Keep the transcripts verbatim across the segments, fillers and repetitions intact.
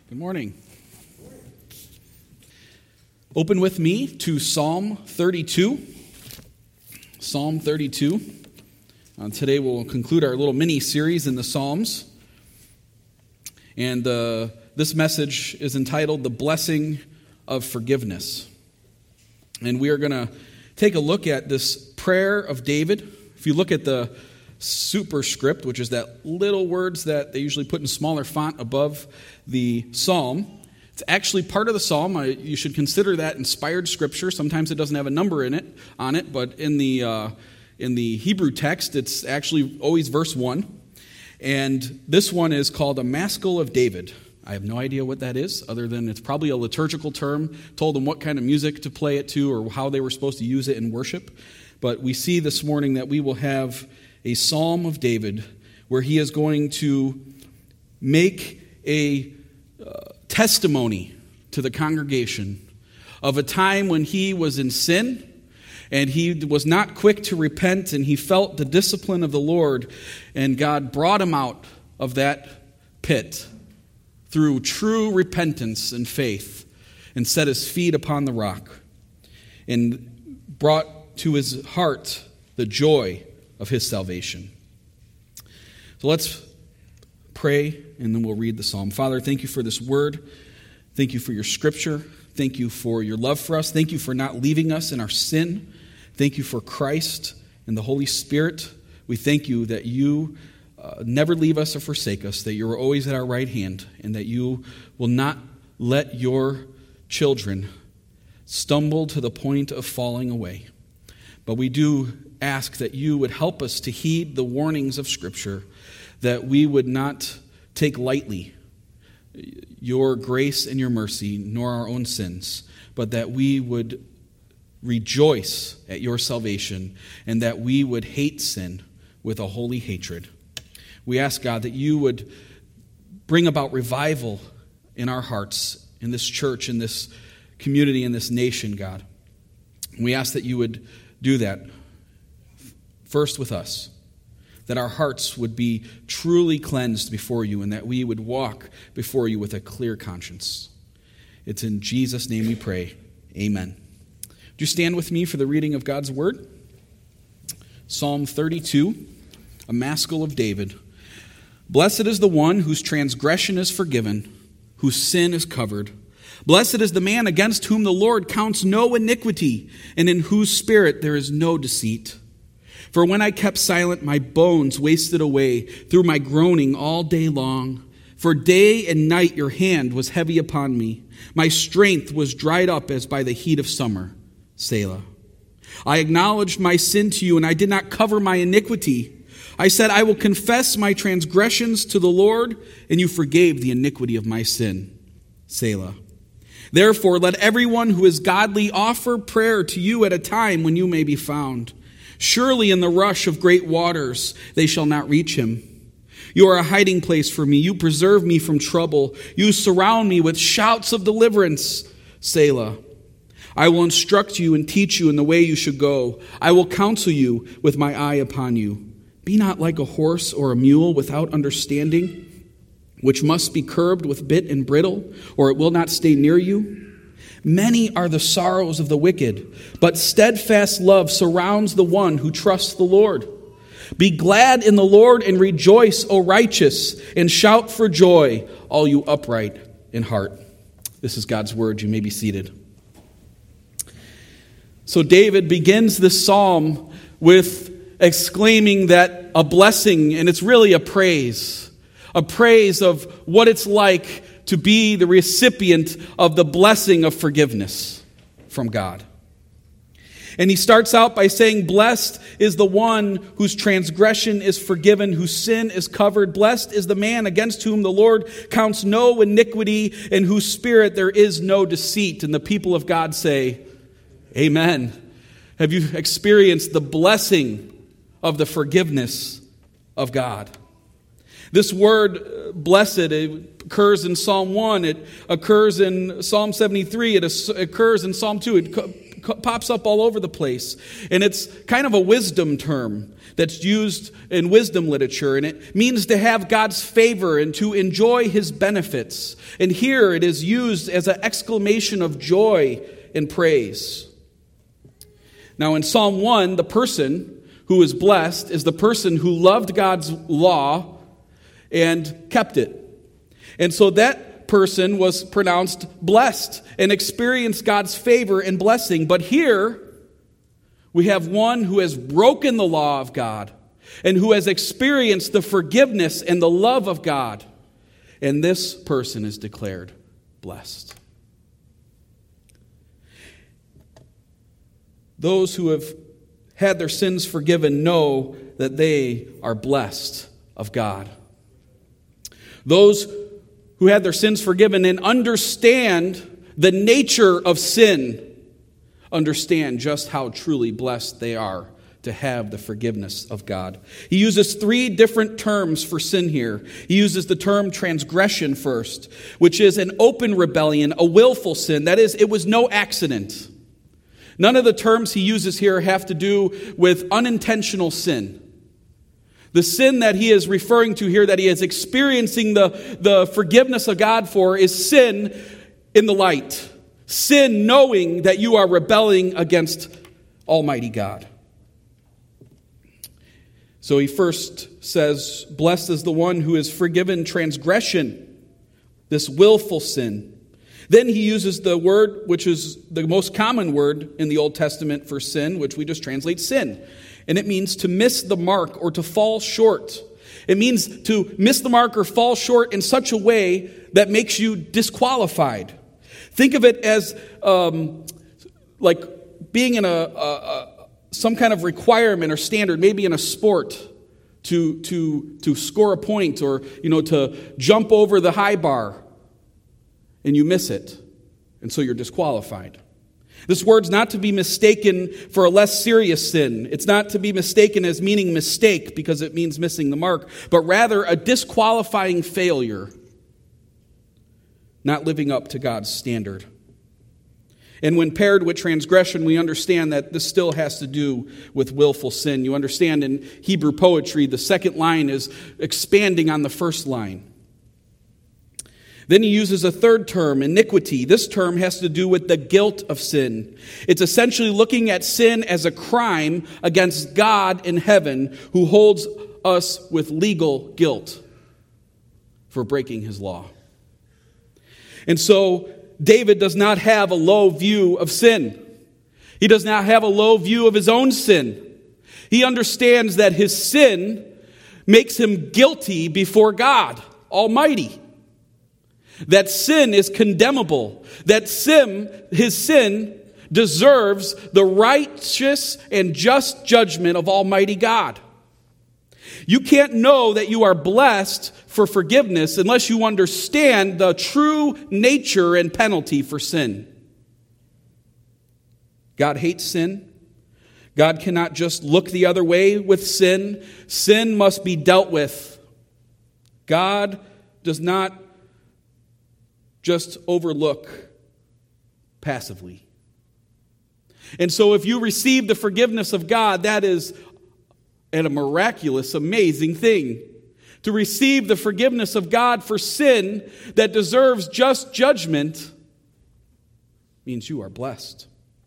Good morning. Open with me to Psalm thirty-two. Psalm thirty-two. Uh, today we'll conclude our little mini-series in the Psalms. And uh, this message is entitled, The Blessing of Forgiveness. And we are going to take a look at this prayer of David. If you look at the superscript, which is that little words that they usually put in smaller font above the psalm, it's actually part of the psalm. I, you should consider that inspired scripture. Sometimes it doesn't have a number in it on it, but in the uh, in the Hebrew text, it's actually always verse one. And this one is called a Maskil of David. I have no idea what that is, other than it's probably a liturgical term. Told them what kind of music to play it to or how they were supposed to use it in worship. But we see this morning that we will have a Psalm of David where he is going to make a uh, testimony to the congregation of a time when he was in sin and he was not quick to repent and he felt the discipline of the Lord, and God brought him out of that pit through true repentance and faith and set his feet upon the rock and brought to his heart the joy of his salvation. So let's pray, and then we'll read the psalm. Father, thank you for this word. Thank you for your scripture. Thank you for your love for us. Thank you for not leaving us in our sin. Thank you for Christ and the Holy Spirit. We thank you that you uh, never leave us or forsake us, that you're always at our right hand, and that you will not let your children stumble to the point of falling away. But we do ask that you would help us to heed the warnings of Scripture, that we would not take lightly your grace and your mercy, nor our own sins, but that we would rejoice at your salvation, and that we would hate sin with a holy hatred. We ask, God, that you would bring about revival in our hearts, in this church, in this community, in this nation, God. We ask that you would do that first with us, that our hearts would be truly cleansed before you, and that we would walk before you with a clear conscience. It's in Jesus' name we pray. Amen. Would you stand with me for the reading of God's word? Psalm thirty-two, a Maskil of David. Blessed is the one whose transgression is forgiven, whose sin is covered. Blessed is the man against whom the Lord counts no iniquity, and in whose spirit there is no deceit. For when I kept silent, my bones wasted away through my groaning all day long. For day and night your hand was heavy upon me. My strength was dried up as by the heat of summer. Selah. I acknowledged my sin to you, and I did not cover my iniquity. I said, I will confess my transgressions to the Lord, and you forgave the iniquity of my sin. Selah. Therefore, let everyone who is godly offer prayer to you at a time when you may be found. Surely in the rush of great waters they shall not reach him. You are a hiding place for me. You preserve me from trouble. You surround me with shouts of deliverance. Selah. I will instruct you and teach you in the way you should go. I will counsel you with my eye upon you. Be not like a horse or a mule without understanding, which must be curbed with bit and bridle, or it will not stay near you. Many are the sorrows of the wicked, but steadfast love surrounds the one who trusts the Lord. Be glad in the Lord and rejoice, O righteous, and shout for joy, all you upright in heart. This is God's word. You may be seated. So David begins this psalm with exclaiming that a blessing, and it's really a praise, a praise of what it's like to be the recipient of the blessing of forgiveness from God. And he starts out by saying, blessed is the one whose transgression is forgiven, whose sin is covered. Blessed is the man against whom the Lord counts no iniquity, in whose spirit there is no deceit. And the people of God say, amen. Have you experienced the blessing of the forgiveness of God? This word, blessed, it occurs in Psalm one. It occurs in Psalm seventy-three. It occurs in Psalm two. It pops up all over the place. And it's kind of a wisdom term that's used in wisdom literature. And it means to have God's favor and to enjoy his benefits. And here it is used as an exclamation of joy and praise. Now in Psalm one, the person who is blessed is the person who loved God's law and kept it. And so that person was pronounced blessed and experienced God's favor and blessing. But here we have one who has broken the law of God and who has experienced the forgiveness and the love of God. And this person is declared blessed. Those who have had their sins forgiven know that they are blessed of God. Those who had their sins forgiven and understand the nature of sin understand just how truly blessed they are to have the forgiveness of God. He uses three different terms for sin here. He uses the term transgression first, which is an open rebellion, a willful sin. That is, it was no accident. None of the terms he uses here have to do with unintentional sin. The sin that he is referring to here, that he is experiencing the, the forgiveness of God for, is sin in the light. Sin knowing that you are rebelling against Almighty God. So he first says, blessed is the one who is forgiven transgression, this willful sin. Then he uses the word, which is the most common word in the Old Testament for sin, which we just translate sin. And it means to miss the mark or to fall short. It means to miss the mark or fall short in such a way that makes you disqualified. Think of it as um, like being in a, a, a some kind of requirement or standard, maybe in a sport, to to to score a point or you know to jump over the high bar. And you miss it, and so you're disqualified. This word's not to be mistaken for a less serious sin. It's not to be mistaken as meaning mistake because it means missing the mark, but rather a disqualifying failure, not living up to God's standard. And when paired with transgression, we understand that this still has to do with willful sin. You understand in Hebrew poetry, the second line is expanding on the first line. Then he uses a third term, iniquity. This term has to do with the guilt of sin. It's essentially looking at sin as a crime against God in heaven, who holds us with legal guilt for breaking his law. And so David does not have a low view of sin. He does not have a low view of his own sin. He understands that his sin makes him guilty before God Almighty. That sin is condemnable. That sin, his sin deserves the righteous and just judgment of Almighty God. You can't know that you are blessed for forgiveness unless you understand the true nature and penalty for sin. God hates sin. God cannot just look the other way with sin. Sin must be dealt with. God does not just overlook passively. And so if you receive the forgiveness of God, that is a miraculous, amazing thing. To receive the forgiveness of God for sin that deserves just judgment means you are blessed.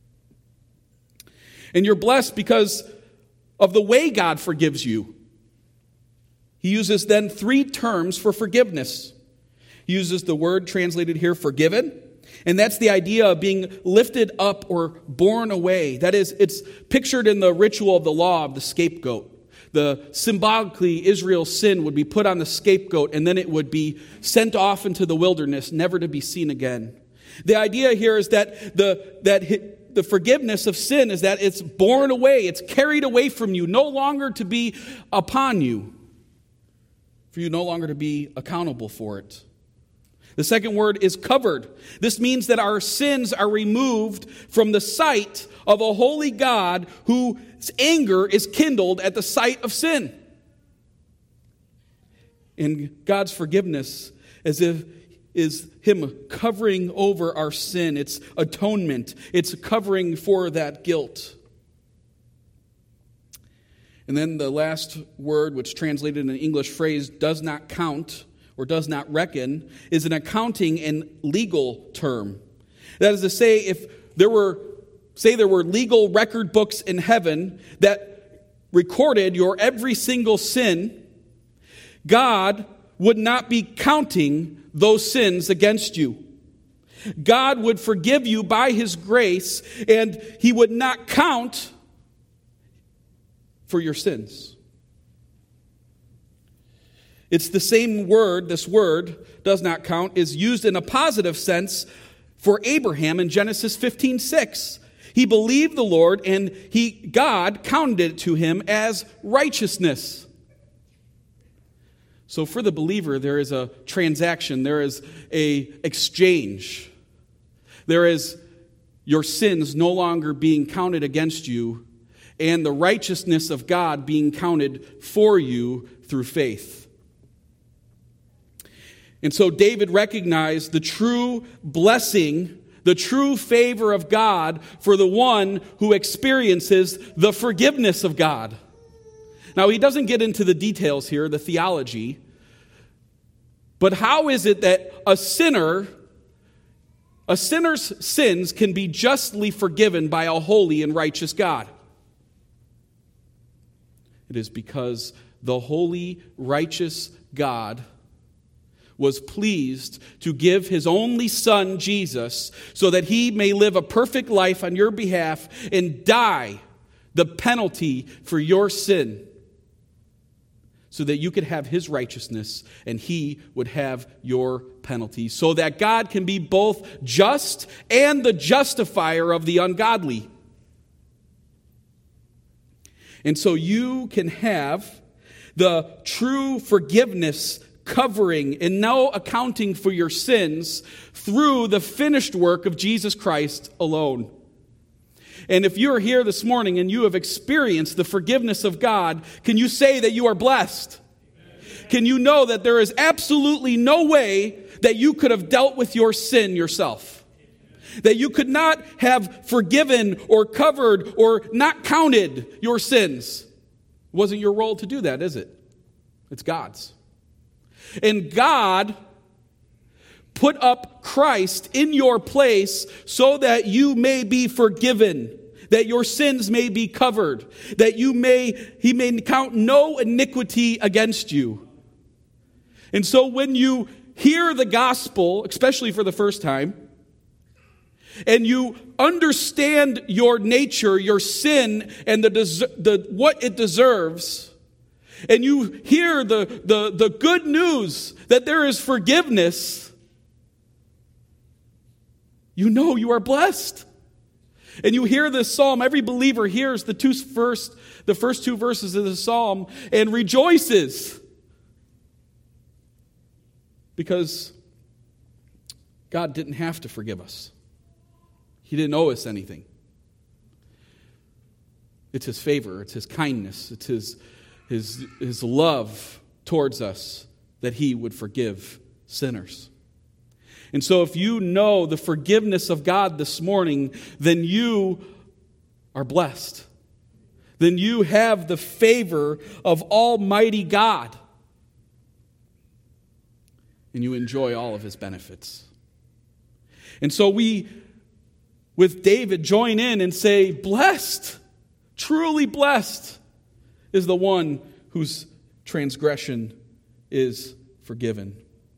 And you're blessed because of the way God forgives you. He uses then three terms for forgiveness. He uses the word translated here, forgiven. And that's the idea of being lifted up or borne away. That is, it's pictured in the ritual of the law of the scapegoat. The symbolically, Israel's sin would be put on the scapegoat, and then it would be sent off into the wilderness, never to be seen again. The idea here is that the that the forgiveness of sin is that it's borne away, it's carried away from you, no longer to be upon you, for you no longer to be accountable for it. The second word is covered. This means that our sins are removed from the sight of a holy God whose anger is kindled at the sight of sin. In God's forgiveness, as if is him covering over our sin. It's atonement. It's covering for that guilt. And then the last word, which translated in an English phrase, does not count or does not reckon, is an accounting and legal term. That is to say, if there were, say there were legal record books in heaven that recorded your every single sin, God would not be counting those sins against you. God would forgive you by his grace, and he would not count for your sins. It's the same word, this word, does not count, is used in a positive sense for Abraham in Genesis fifteen six. He believed the Lord, and he God counted it to him as righteousness. So for the believer, there is a transaction, there is a exchange. There is your sins no longer being counted against you, and the righteousness of God being counted for you through faith. And so David recognized the true blessing, the true favor of God for the one who experiences the forgiveness of God. Now, he doesn't get into the details here, the theology, but how is it that a sinner, a sinner's sins can be justly forgiven by a holy and righteous God? It is because the holy, righteous God was pleased to give his only son, Jesus, so that he may live a perfect life on your behalf and die the penalty for your sin, so that you could have his righteousness and he would have your penalty, so that God can be both just and the justifier of the ungodly. And so you can have the true forgiveness, covering, and no accounting for your sins through the finished work of Jesus Christ alone. And if you're here this morning and you have experienced the forgiveness of God, can you say that you are blessed? Amen. Can you know that there is absolutely no way that you could have dealt with your sin yourself? Amen. That you could not have forgiven or covered or not counted your sins. It wasn't your role to do that, is it? It's God's. And God put up Christ in your place so that you may be forgiven, that your sins may be covered, that you may he may count no iniquity against you. And so when you hear the gospel, especially for the first time, and you understand your nature, your sin, and the, des- the what it deserves, and you hear the, the, the good news that there is forgiveness, you know you are blessed. And you hear this psalm, every believer hears the two first, the first two verses of the psalm and rejoices. Because God didn't have to forgive us. He didn't owe us anything. It's his favor, it's his kindness, it's his, his, his love towards us that he would forgive sinners. And so if you know the forgiveness of God this morning, then you are blessed. Then you have the favor of Almighty God. And you enjoy all of his benefits. And so we, with David, join in and say, blessed, truly blessed is the one whose transgression is forgiven.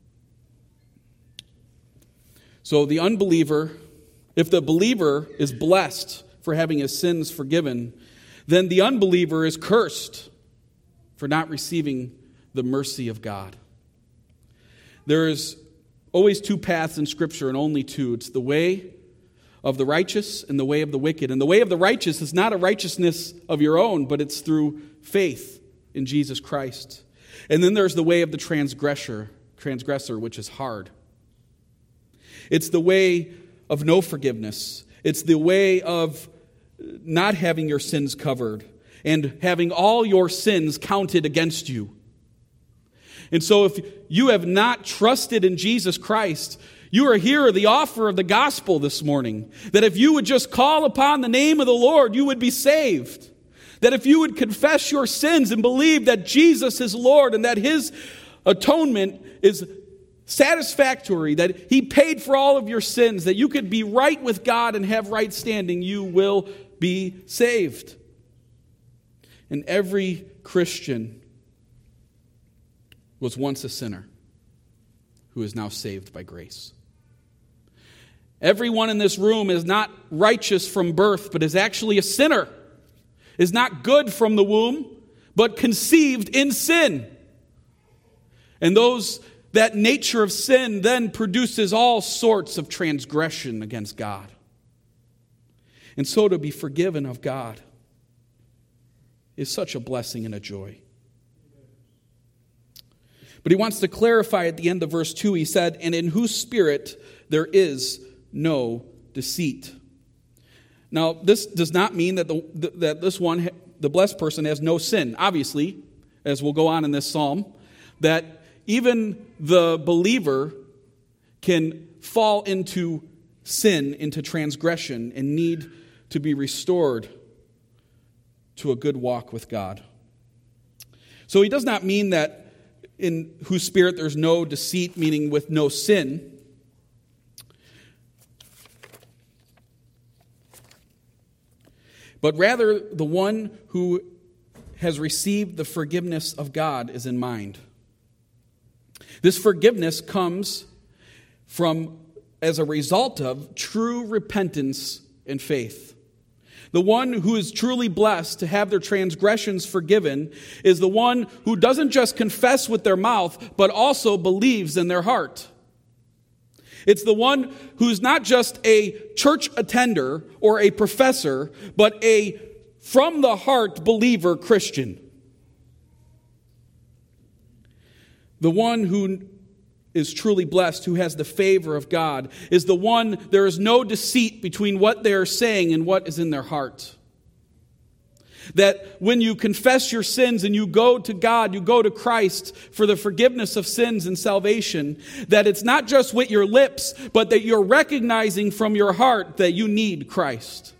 So the unbeliever, if the believer is blessed for having his sins forgiven, then the unbeliever is cursed for not receiving the mercy of God. There is always two paths in Scripture, and only two. It's the way of the righteous and the way of the wicked. And the way of the righteous is not a righteousness of your own, but it's through faith in Jesus Christ. And then there's the way of the transgressor, transgressor, which is hard. It's the way of no forgiveness. It's the way of not having your sins covered and having all your sins counted against you. And so if you have not trusted in Jesus Christ, you are here, the offer of the gospel this morning, that if you would just call upon the name of the Lord, you would be saved. That if you would confess your sins and believe that Jesus is Lord and that His atonement is satisfactory, that He paid for all of your sins, that you could be right with God and have right standing, you will be saved. And every Christian was once a sinner who is now saved by grace. Everyone in this room is not righteous from birth, but is actually a sinner. Is not good from the womb, but conceived in sin. And those that nature of sin then produces all sorts of transgression against God. And so to be forgiven of God is such a blessing and a joy. But he wants to clarify at the end of verse two, he said, and in whose spirit there is no deceit. Now, this does not mean that the that this one, the blessed person, has no sin. Obviously, as we'll go on in this psalm, that even the believer can fall into sin, into transgression, and need to be restored to a good walk with God. So he does not mean that in whose spirit there's no deceit, meaning with no sin. But rather, the one who has received the forgiveness of God is in mind. This forgiveness comes from, as a result of, true repentance and faith. The one who is truly blessed to have their transgressions forgiven is the one who doesn't just confess with their mouth, but also believes in their heart. It's the one who's not just a church attender or a professor, but a from the heart believer Christian. The one who is truly blessed, who has the favor of God, is the one, there is no deceit between what they are saying and what is in their heart. That when you confess your sins and you go to God, you go to Christ for the forgiveness of sins and salvation, that it's not just with your lips, but that you're recognizing from your heart that you need Christ.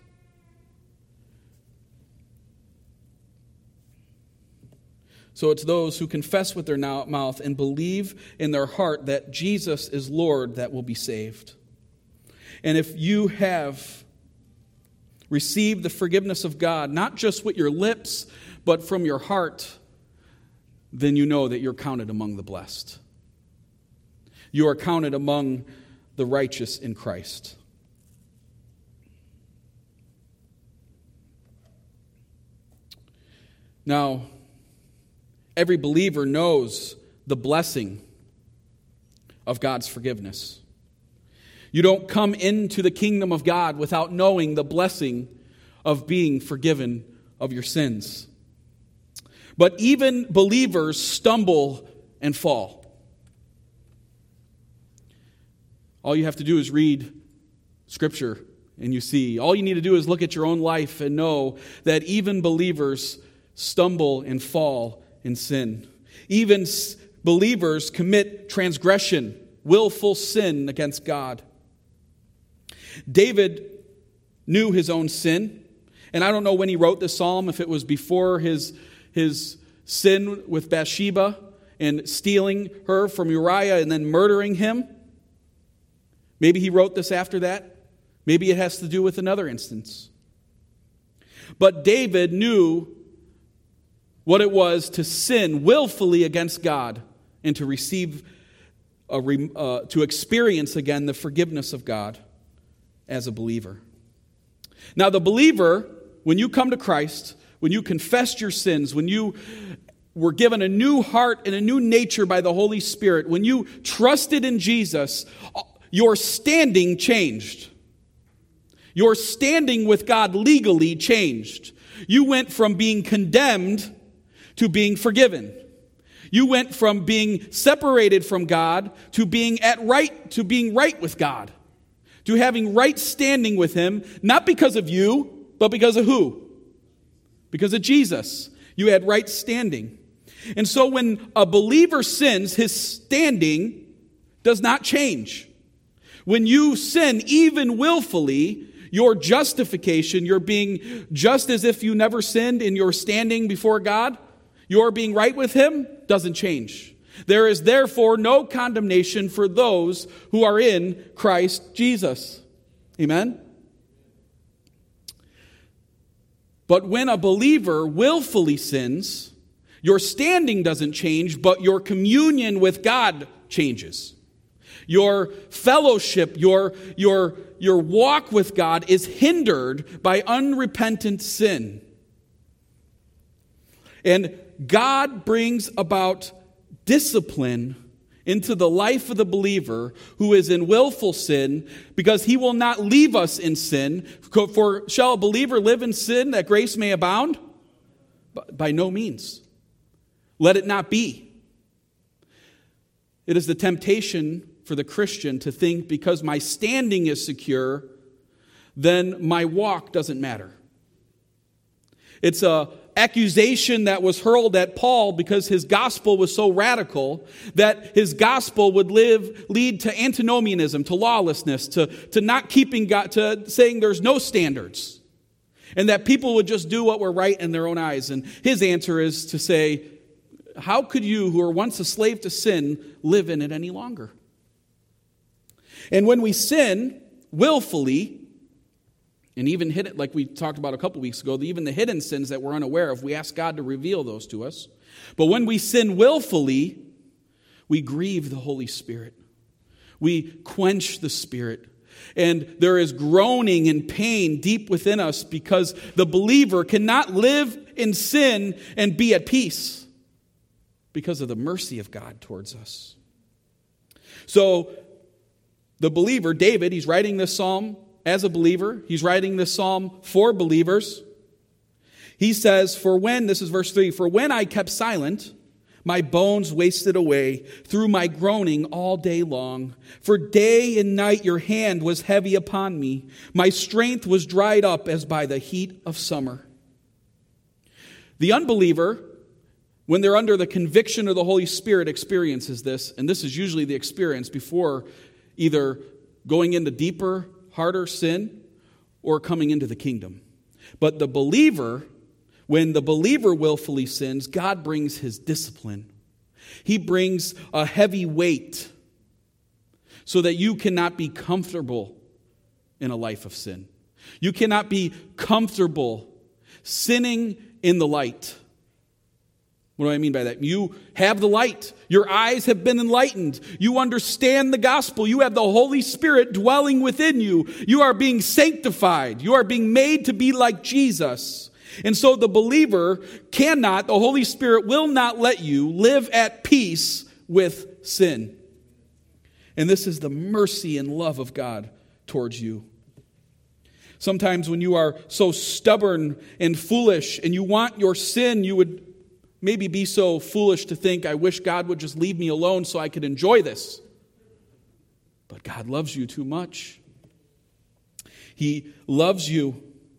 So it's those who confess with their mouth and believe in their heart that Jesus is Lord that will be saved. And if you have received the forgiveness of God, not just with your lips, but from your heart, then you know that you're counted among the blessed. You are counted among the righteous in Christ. Now, every believer knows the blessing of God's forgiveness. You don't come into the kingdom of God without knowing the blessing of being forgiven of your sins. But even believers stumble and fall. All you have to do is read Scripture and you see. All you need to do is look at your own life and know that even believers stumble and fall in sin. Even believers commit transgression, willful sin against God. David knew his own sin, and I don't know when he wrote this psalm, if it was before his, his sin with Bathsheba and stealing her from Uriah and then murdering him. Maybe he wrote this after that. Maybe it has to do with another instance. But David knew what it was to sin willfully against God and to receive, a, uh, to experience again the forgiveness of God as a believer. Now, the believer, when you come to Christ, when you confessed your sins, when you were given a new heart and a new nature by the Holy Spirit, when you trusted in Jesus, your standing changed. Your standing with God legally changed. You went from being condemned to being forgiven. You went from being separated from God to being at right to being right with God. To having right standing with Him, not because of you, but because of who? Because of Jesus. You had right standing. And so when a believer sins, his standing does not change. When you sin, even willfully, your justification, your being just as if you never sinned in your standing before God, your being right with Him, doesn't change. There is therefore no condemnation for those who are in Christ Jesus. Amen? But when a believer willfully sins, your standing doesn't change, but your communion with God changes. Your fellowship, your, your, your walk with God is hindered by unrepentant sin. And God brings about discipline into the life of the believer who is in willful sin, because He will not leave us in sin. For shall a believer live in sin that grace may abound? By no means. Let it not be. It is the temptation for the Christian to think, because my standing is secure, then my walk doesn't matter. It's a accusation that was hurled at Paul because his gospel was so radical that his gospel would live, lead to antinomianism, to lawlessness, to, to not keeping God, to saying there's no standards, and that people would just do what were right in their own eyes. And his answer is to say, how could you, who were once a slave to sin, live in it any longer? And when we sin willfully, and even hidden, like we talked about a couple weeks ago, even the hidden sins that we're unaware of, we ask God to reveal those to us. But when we sin willfully, we grieve the Holy Spirit. We quench the Spirit. And there is groaning and pain deep within us, because the believer cannot live in sin and be at peace because of the mercy of God towards us. So the believer, David, he's writing this psalm as a believer. He's writing this psalm for believers. He says, for when, this is verse three, for when I kept silent, my bones wasted away through my groaning all day long. For day and night your hand was heavy upon me. My strength was dried up as by the heat of summer. The unbeliever, when they're under the conviction of the Holy Spirit, experiences this. And this is usually the experience before either going into deeper, harder sin or coming into the kingdom. But the believer, when the believer willfully sins, God brings His discipline. He brings a heavy weight so that you cannot be comfortable in a life of sin. You cannot be comfortable sinning in the light. What do I mean by that? You have the light. Your eyes have been enlightened. You understand the gospel. You have the Holy Spirit dwelling within you. You are being sanctified. You are being made to be like Jesus. And so the believer cannot, the Holy Spirit will not let you live at peace with sin. And this is the mercy and love of God towards you. Sometimes when you are so stubborn and foolish and you want your sin, you would maybe be so foolish to think, I wish God would just leave me alone so I could enjoy this. But God loves you too much. He loves you.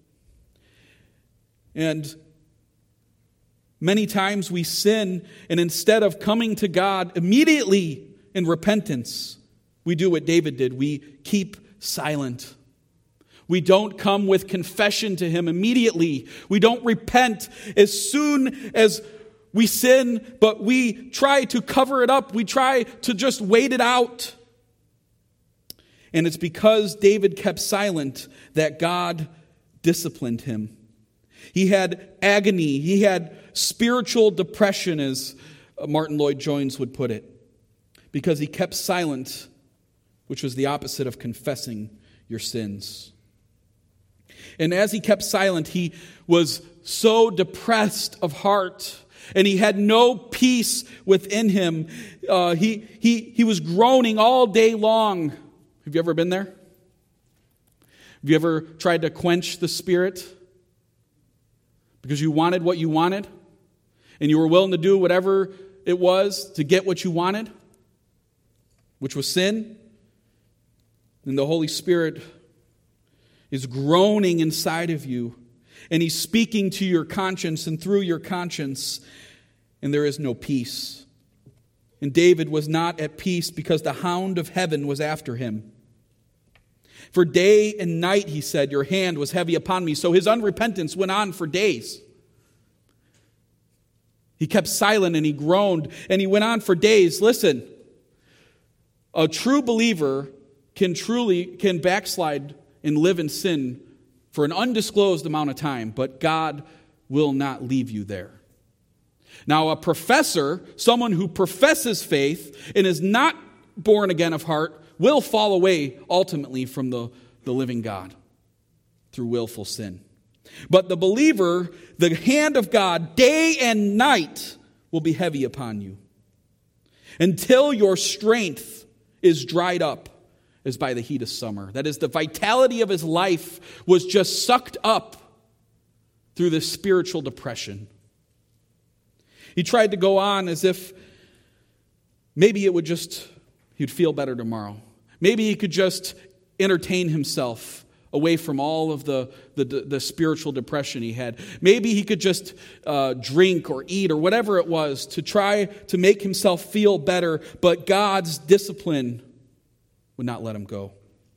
And many times we sin, and instead of coming to God immediately in repentance, we do what David did. We keep silent. We don't come with confession to Him immediately. We don't repent as soon as we sin, but we try to cover it up. We try to just wait it out. And it's because David kept silent that God disciplined him. He had agony. He had spiritual depression, as Martin Lloyd-Jones would put it, because he kept silent, which was the opposite of confessing your sins. And as he kept silent, he was so depressed of heart, and he had no peace within him. Uh, he, he, he was groaning all day long. Have you ever been there? Have you ever tried to quench the Spirit because you wanted what you wanted, and you were willing to do whatever it was to get what you wanted, which was sin? And the Holy Spirit is groaning inside of you, and He's speaking to your conscience and through your conscience, and there is no peace. And David was not at peace because the hound of heaven was after him. For day and night, he said, your hand was heavy upon me. So his unrepentance went on for days. He kept silent and he groaned and he went on for days. Listen, a true believer can truly, can backslide and live in sin for an undisclosed amount of time, but God will not leave you there. Now, a professor, someone who professes faith and is not born again of heart, will fall away ultimately from the, the living God through willful sin. But the believer, the hand of God, day and night will be heavy upon you until your strength is dried up as by the heat of summer. That is, the vitality of his life was just sucked up through this spiritual depression. He tried to go on as if maybe it would just, he'd feel better tomorrow. Maybe he could just entertain himself away from all of the, the, the spiritual depression he had. Maybe he could just uh, drink or eat or whatever it was to try to make himself feel better, but God's discipline would not let him go.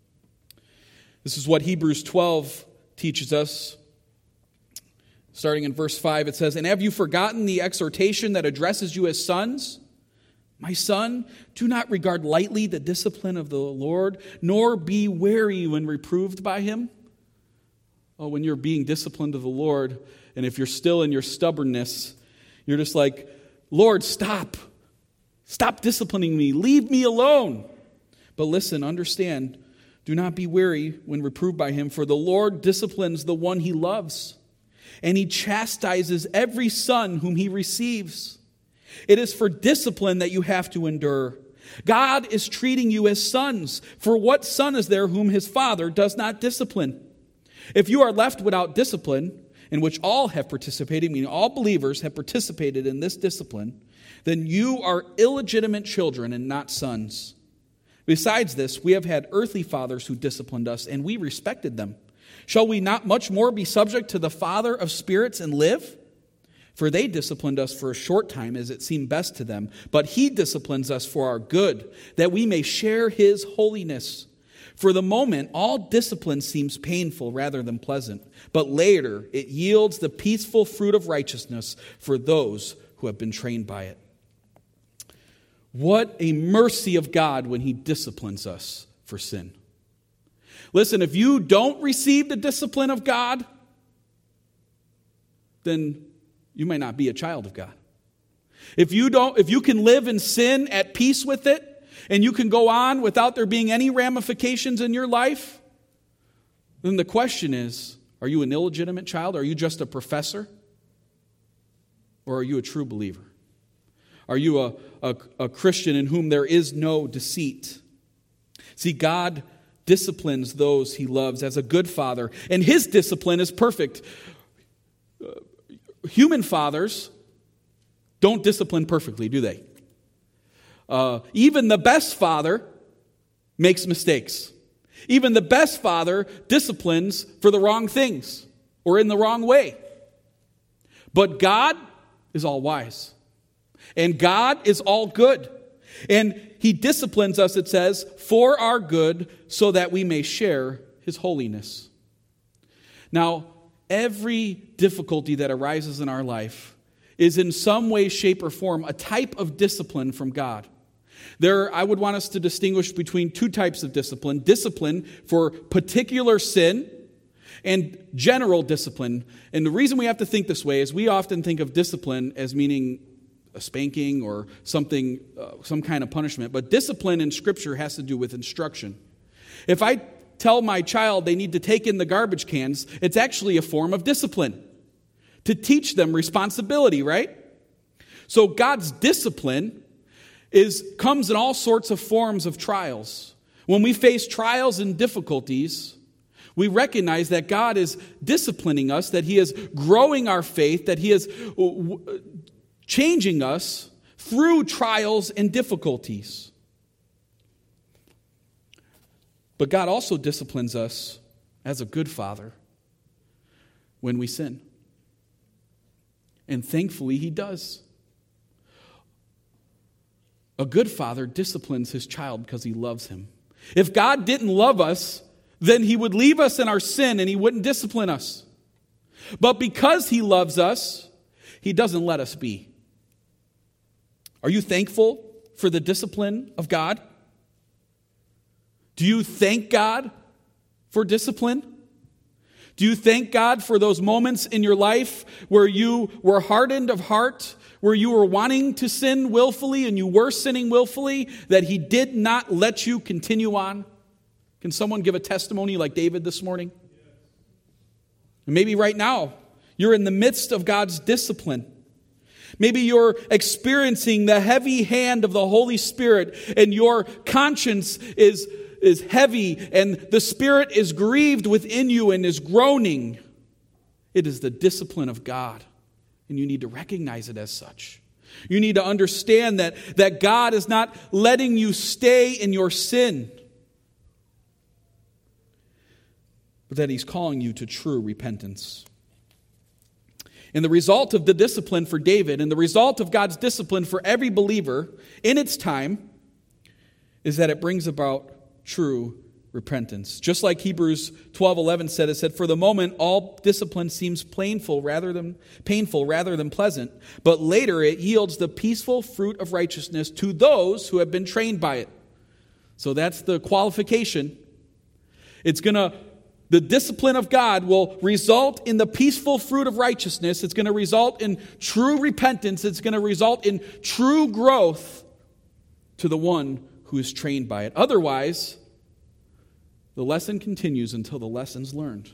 This is what Hebrews twelve teaches us. Starting in verse five, it says, and have you forgotten the exhortation that addresses you as sons? My son, do not regard lightly the discipline of the Lord, nor be weary when reproved by him. Oh, when you're being disciplined of the Lord, and if you're still in your stubbornness, you're just like, Lord, stop. Stop disciplining me. Leave me alone. But listen, understand, do not be weary when reproved by him, for the Lord disciplines the one he loves, and he chastises every son whom he receives. It is for discipline that you have to endure. God is treating you as sons. For what son is there whom his father does not discipline? If you are left without discipline, in which all have participated, meaning all believers have participated in this discipline, then you are illegitimate children and not sons. Besides this, we have had earthly fathers who disciplined us, and we respected them. Shall we not much more be subject to the Father of spirits and live? For they disciplined us for a short time as it seemed best to them, but he disciplines us for our good, that we may share his holiness. For the moment, all discipline seems painful rather than pleasant, but later it yields the peaceful fruit of righteousness for those who have been trained by it. What a mercy of God when he disciplines us for sin. Listen, if you don't receive the discipline of God, then you may not be a child of God. If you don't, if you can live in sin at peace with it, and you can go on without there being any ramifications in your life, then the question is, are you an illegitimate child? Are you just a professor? Or are you a true believer? Are you a, a, a Christian in whom there is no deceit? See, God disciplines those he loves as a good father, and his discipline is perfect. Uh, human fathers don't discipline perfectly, do they? Uh, even the best father makes mistakes. Even the best father disciplines for the wrong things or in the wrong way. But God is all wise. And God is all good. And he disciplines us, it says, for our good so that we may share his holiness. Now, every difficulty that arises in our life is in some way, shape, or form a type of discipline from God. There, I would want us to distinguish between two types of discipline. Discipline for particular sin and general discipline. And the reason we have to think this way is we often think of discipline as meaning a spanking or something, uh, some kind of punishment. But discipline in Scripture has to do with instruction. If I tell my child they need to take in the garbage cans, it's actually a form of discipline to teach them responsibility, right? So God's discipline is comes in all sorts of forms of trials. When we face trials and difficulties, we recognize that God is disciplining us, that he is growing our faith, that he is changing us through trials and difficulties. But God also disciplines us as a good father when we sin. And thankfully he does. A good father disciplines his child because he loves him. If God didn't love us, then he would leave us in our sin and he wouldn't discipline us. But because he loves us, he doesn't let us be. Are you thankful for the discipline of God? Do you thank God for discipline? Do you thank God for those moments in your life where you were hardened of heart, where you were wanting to sin willfully and you were sinning willfully, that he did not let you continue on? Can someone give a testimony like David this morning? And maybe right now, you're in the midst of God's discipline. Maybe you're experiencing the heavy hand of the Holy Spirit and your conscience is, is heavy and the Spirit is grieved within you and is groaning. It is the discipline of God, and you need to recognize it as such. You need to understand that, that God is not letting you stay in your sin, but that he's calling you to true repentance. And the result of the discipline for David and the result of God's discipline for every believer in its time is that it brings about true repentance. Just like Hebrews twelve eleven said, it said, "For the moment, all discipline seems painful rather than painful rather than pleasant, but later it yields the peaceful fruit of righteousness to those who have been trained by it." So that's the qualification. It's going to The discipline of God will result in the peaceful fruit of righteousness. It's going to result in true repentance. It's going to result in true growth to the one who is trained by it. Otherwise, the lesson continues until the lesson's learned.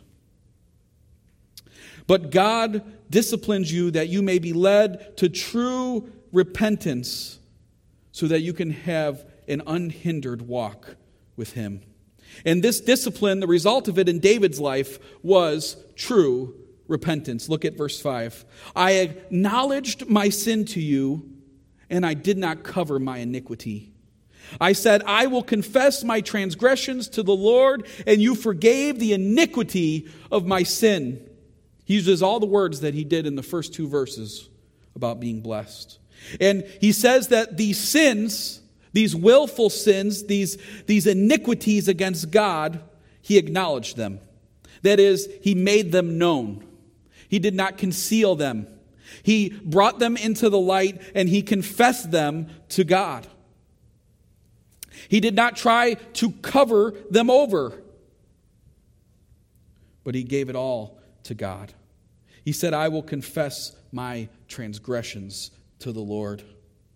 But God disciplines you that you may be led to true repentance so that you can have an unhindered walk with him. And this discipline, the result of it in David's life was true repentance. Look at verse five. "I acknowledged my sin to you, and I did not cover my iniquity. I said, I will confess my transgressions to the Lord, and you forgave the iniquity of my sin." He uses all the words that he did in the first two verses about being blessed. And he says that these sins, these willful sins, these, these iniquities against God, he acknowledged them. That is, he made them known. He did not conceal them. He brought them into the light and he confessed them to God. He did not try to cover them over, but he gave it all to God. He said, "I will confess my transgressions to the Lord."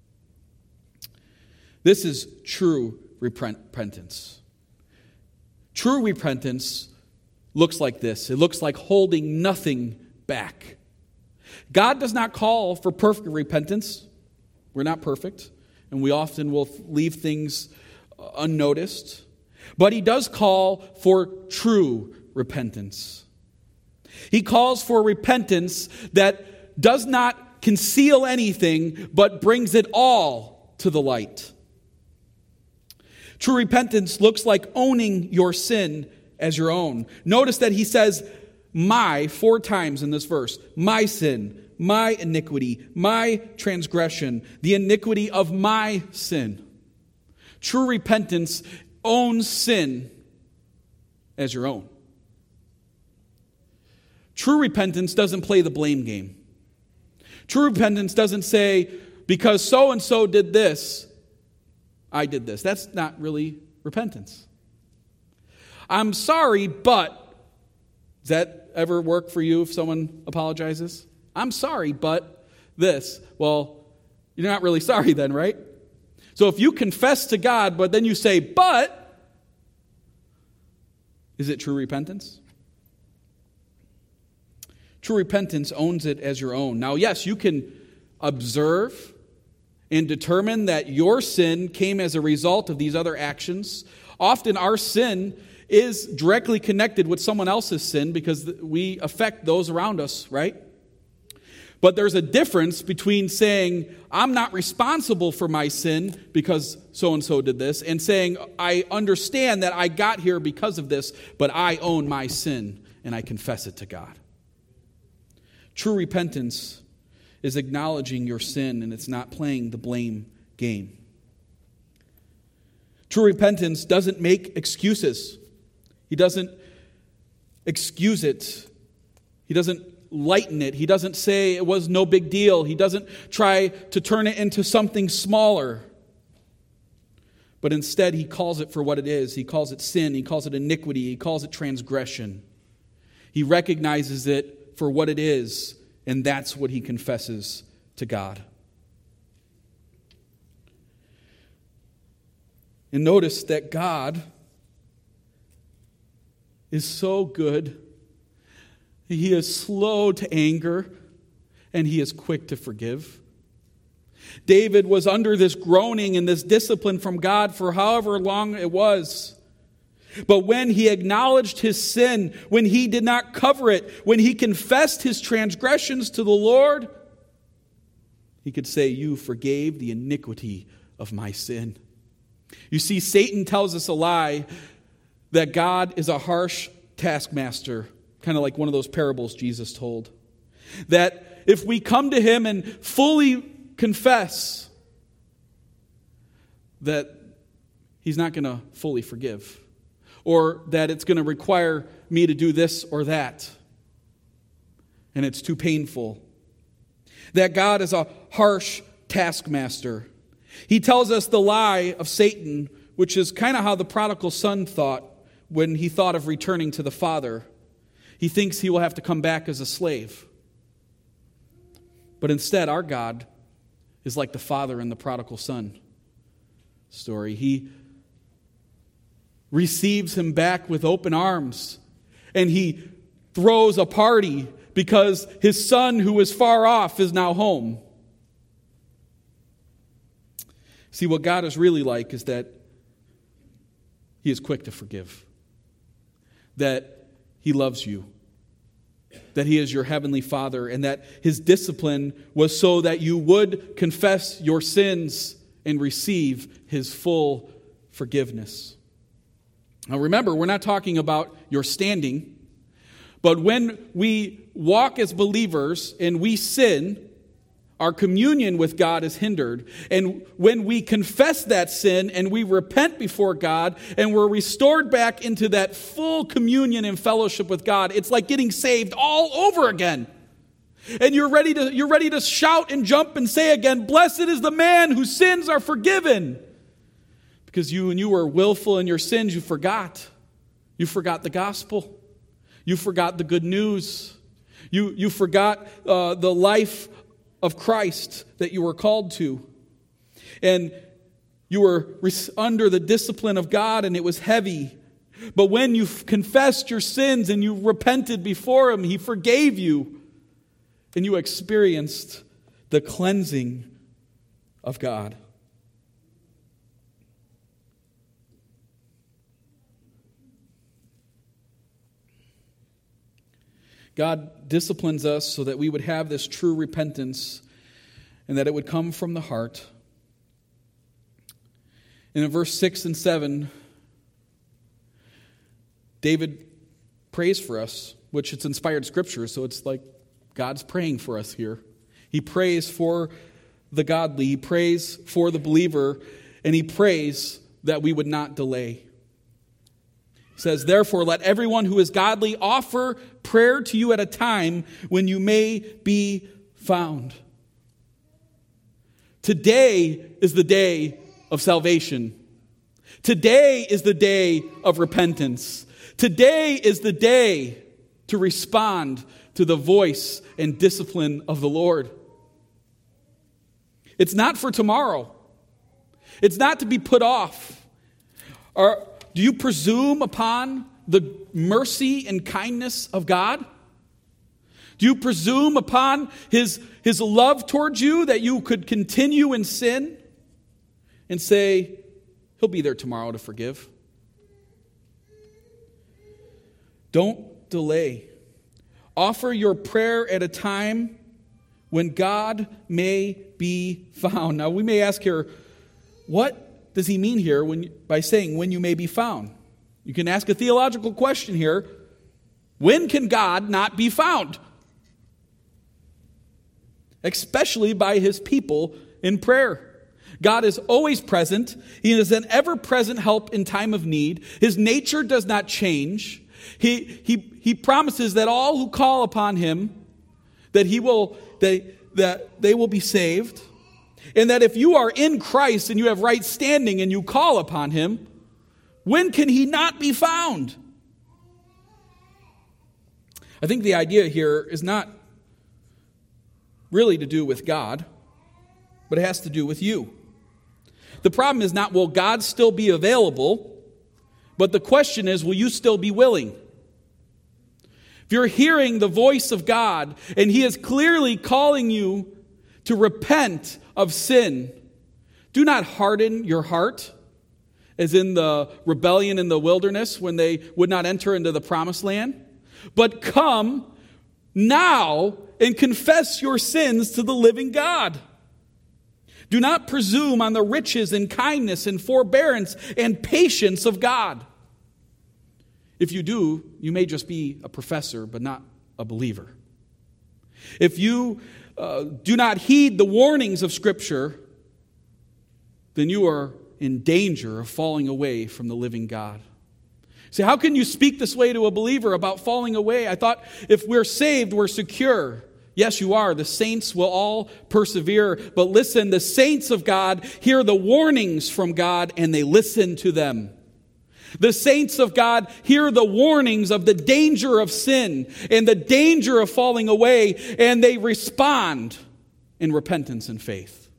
This is true repentance. True repentance looks like this. It looks like holding nothing back. God does not call for perfect repentance. We're not perfect, and we often will leave things unnoticed. But he does call for true repentance. He calls for repentance that does not conceal anything, but brings it all to the light. True repentance looks like owning your sin as your own. Notice that he says "my" four times in this verse. My sin, my iniquity, my transgression, the iniquity of my sin. True repentance owns sin as your own. True repentance doesn't play the blame game. True repentance doesn't say, because so-and-so did this, I did this. That's not really repentance. I'm sorry, but does that ever work for you if someone apologizes? I'm sorry, but this. Well, you're not really sorry then, right? So if you confess to God, but then you say, but, is it true repentance? True repentance owns it as your own. Now, yes, you can observe and determine that your sin came as a result of these other actions. Often our sin is directly connected with someone else's sin because we affect those around us, right? But there's a difference between saying, I'm not responsible for my sin because so-and-so did this, and saying, I understand that I got here because of this, but I own my sin and I confess it to God. True repentance is acknowledging your sin, and it's not playing the blame game. True repentance doesn't make excuses. He doesn't excuse it. He doesn't lighten it. He doesn't say it was no big deal. He doesn't try to turn it into something smaller. But instead, he calls it for what it is. He calls it sin. He calls it iniquity. He calls it transgression. He recognizes it for what it is, and that's what he confesses to God. And notice that God is so good. He is slow to anger, and he is quick to forgive. David was under this groaning and this discipline from God for however long it was. But when he acknowledged his sin, when he did not cover it, when he confessed his transgressions to the Lord, he could say, "You forgave the iniquity of my sin." You see, Satan tells us a lie that God is a harsh taskmaster, kind of like one of those parables Jesus told. That if we come to him and fully confess, that he's not going to fully forgive, or that it's going to require me to do this or that, and it's too painful. That God is a harsh taskmaster. He tells us the lie of Satan, which is kind of how the prodigal son thought when he thought of returning to the father. He thinks he will have to come back as a slave. But instead, our God is like the father in the prodigal son story. He receives him back with open arms, and he throws a party because his son who was far off is now home. See, what God is really like is that he is quick to forgive, that he loves you, that he is your heavenly Father, and that his discipline was so that you would confess your sins and receive his full forgiveness. Now remember, we're not talking about your standing, but when we walk as believers and we sin, our communion with God is hindered. And when we confess that sin and we repent before God and we're restored back into that full communion and fellowship with God, it's like getting saved all over again. And you're ready to, you're ready to shout and jump and say again, "Blessed is the man whose sins are forgiven." Because you, when you were willful in your sins, you forgot. You forgot the gospel. You forgot the good news. You, you forgot uh, the life of Christ that you were called to. And you were under the discipline of God, and it was heavy. But when you confessed your sins and you repented before him, he forgave you. And you experienced the cleansing of God. God disciplines us so that we would have this true repentance and that it would come from the heart. And in verse six and seven, David prays for us, which it's inspired scripture, so it's like God's praying for us here. He prays for the godly, he prays for the believer, and he prays that we would not delay. He says, "Therefore, let everyone who is godly offer prayer to you at a time when you may be found." Today is the day of salvation. Today is the day of repentance. Today is the day to respond to the voice and discipline of the Lord. It's not for tomorrow. It's not to be put off. Or do you presume upon the mercy and kindness of God? Do you presume upon his, his love towards you that you could continue in sin and say, he'll be there tomorrow to forgive? Don't delay. Offer your prayer at a time when God may be found. Now we may ask here, what does he mean here when, by saying when you may be found? You can ask a theological question here. When can God not be found? Especially by his people in prayer. God is always present. He is an ever-present help in time of need. His nature does not change. He, he, he promises that all who call upon him, that he will, they, that they will be saved. And that if you are in Christ and you have right standing and you call upon him, when can he not be found? I think the idea here is not really to do with God, but it has to do with you. The problem is not, will God still be available? But the question is, will you still be willing? If you're hearing the voice of God, and he is clearly calling you to repent of sin, do not harden your heart, as in the rebellion in the wilderness when they would not enter into the promised land. But come now and confess your sins to the living God. Do not presume on the riches and kindness and forbearance and patience of God. If you do, you may just be a professor, but not a believer. If you uh, do not heed the warnings of Scripture, then you are in danger of falling away from the living God. See, how can you speak this way to a believer about falling away? I thought if we're saved, we're secure. Yes, you are. The saints will all persevere. But listen, the saints of God hear the warnings from God and they listen to them. The saints of God hear the warnings of the danger of sin and the danger of falling away, and they respond in repentance and faith.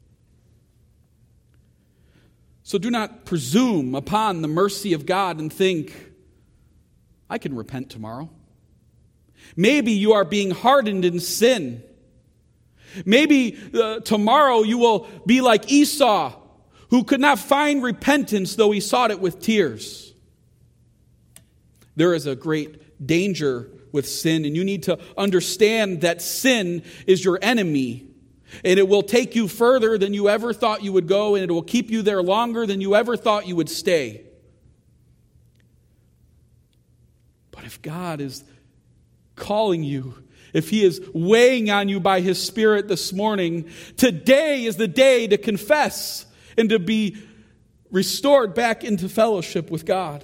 So do not presume upon the mercy of God and think, I can repent tomorrow. Maybe you are being hardened in sin. Maybe uh, tomorrow you will be like Esau, who could not find repentance, though he sought it with tears. There is a great danger with sin, and you need to understand that sin is your enemy, and it will take you further than you ever thought you would go, and it will keep you there longer than you ever thought you would stay. But if God is calling you, if he is weighing on you by his Spirit this morning, today is the day to confess and to be restored back into fellowship with God.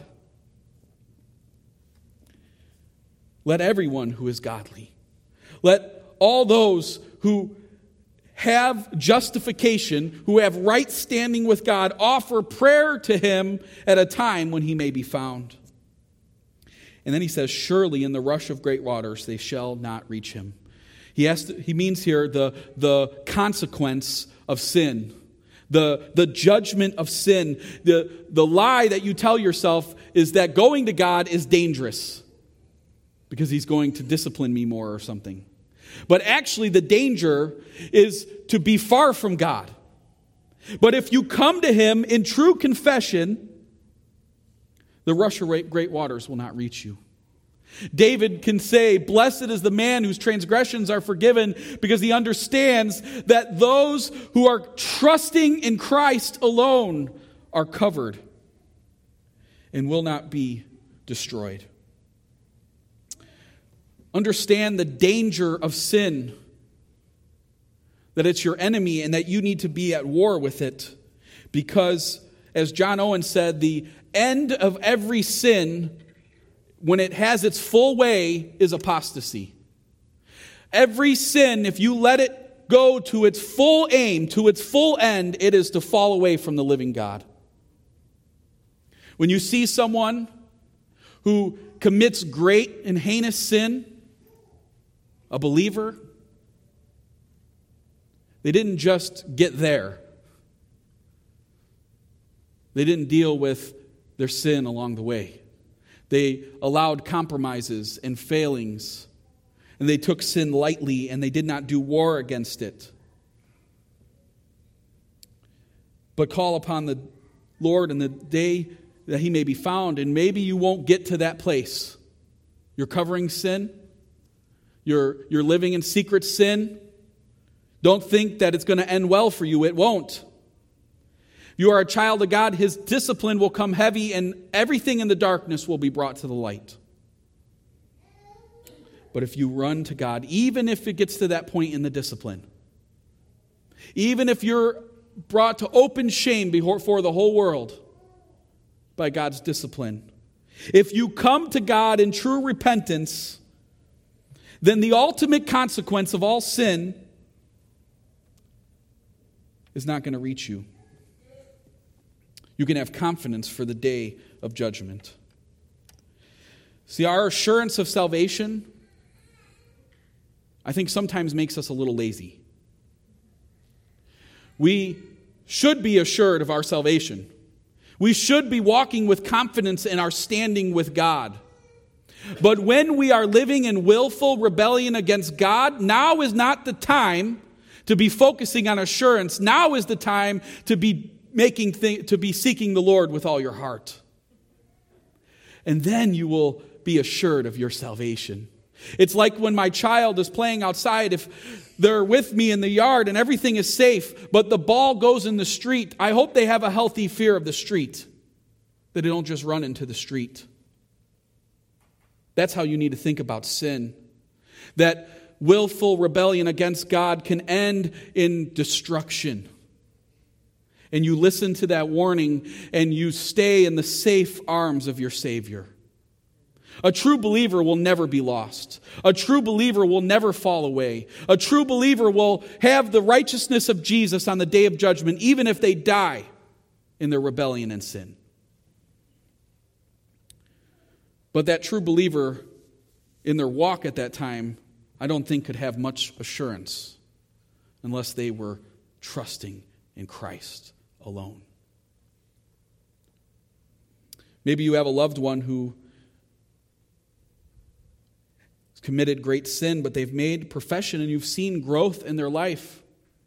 Let everyone who is godly, let all those who have justification, who have right standing with God, offer prayer to him at a time when he may be found. And then he says, surely in the rush of great waters they shall not reach him. He has to, he means here the, the consequence of sin, the, the judgment of sin. The, the lie that you tell yourself is that going to God is dangerous because he's going to discipline me more or something. But actually the danger is to be far from God. But if you come to him in true confession, the rush of great waters will not reach you. David can say, blessed is the man whose transgressions are forgiven, because he understands that those who are trusting in Christ alone are covered and will not be destroyed. Understand the danger of sin, that it's your enemy and that you need to be at war with it, because, as John Owen said, the end of every sin, when it has its full way, is apostasy. Every sin, if you let it go to its full aim, to its full end, it is to fall away from the living God. When you see someone who commits great and heinous sin, a believer, they didn't just get there. They didn't deal with their sin along the way. They allowed compromises and failings, and they took sin lightly, and they did not do war against it. But call upon the Lord in the day that he may be found, and maybe you won't get to that place. You're covering sin. You're, you're living in secret sin. Don't think that it's going to end well for you. It won't. You are a child of God, his discipline will come heavy, and everything in the darkness will be brought to the light. But if you run to God, even if it gets to that point in the discipline, even if you're brought to open shame before the whole world by God's discipline. If you come to God in true repentance, then the ultimate consequence of all sin is not going to reach you. You can have confidence for the day of judgment. See, our assurance of salvation, I think, sometimes makes us a little lazy. We should be assured of our salvation. We should be walking with confidence in our standing with God. But when we are living in willful rebellion against God, now is not the time to be focusing on assurance. Now is the time to be making th- to be seeking the Lord with all your heart. And then you will be assured of your salvation. It's like when my child is playing outside. If they're with me in the yard and everything is safe, but the ball goes in the street, I hope they have a healthy fear of the street, that they don't just run into the street. That's how you need to think about sin. That willful rebellion against God can end in destruction. And you listen to that warning and you stay in the safe arms of your Savior. A true believer will never be lost. A true believer will never fall away. A true believer will have the righteousness of Jesus on the day of judgment, even if they die in their rebellion and sin. But that true believer, in their walk at that time, I don't think could have much assurance unless they were trusting in Christ alone. Maybe you have a loved one who has committed great sin, but they've made profession and you've seen growth in their life.